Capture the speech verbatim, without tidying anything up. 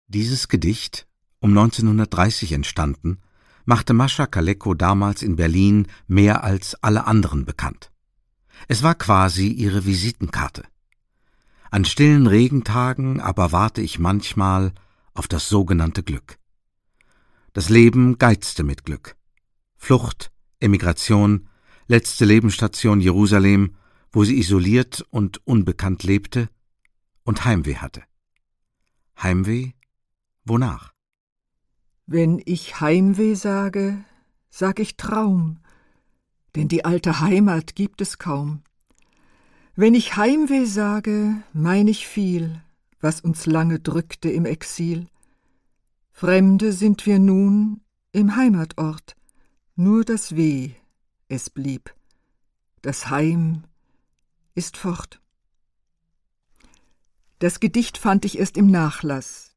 Dieses Gedicht, um neunzehnhundertdreißig entstanden, machte Mascha Kaleko damals in Berlin mehr als alle anderen bekannt. Es war quasi ihre Visitenkarte. An stillen Regentagen aber warte ich manchmal auf das sogenannte Glück. Das Leben geizte mit Glück. Flucht, Emigration, letzte Lebensstation Jerusalem, wo sie isoliert und unbekannt lebte und Heimweh hatte. Heimweh? Wonach? Wenn ich Heimweh sage, sag ich Traum, denn die alte Heimat gibt es kaum. Wenn ich Heimweh sage, mein ich viel, was uns lange drückte im Exil. Fremde sind wir nun im Heimatort, nur das Weh, es blieb. Das Heim ist fort. Das Gedicht fand ich erst im Nachlass.